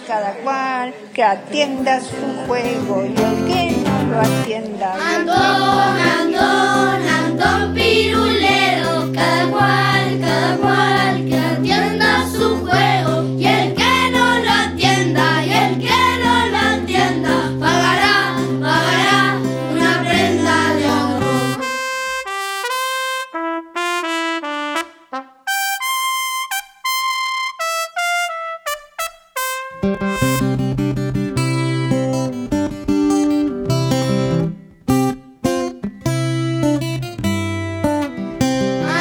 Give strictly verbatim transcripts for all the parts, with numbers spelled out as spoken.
cada cual que atienda su juego y el que no lo atienda. Antón, Antón, Antón Pirulero, cada cual, cada cual que atienda su juego y el que no lo atienda, y el que no lo atienda, pagará, pagará una prenda de amor.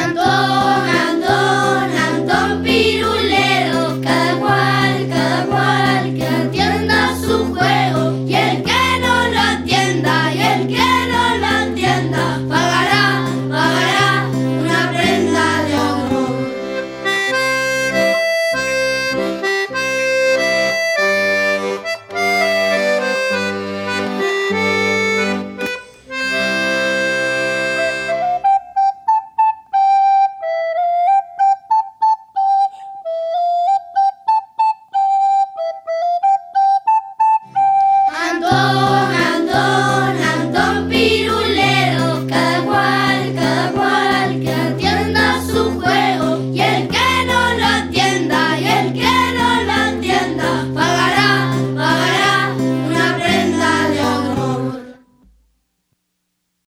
Antón, Antón, Antón Pirulero, cada cual, cada cual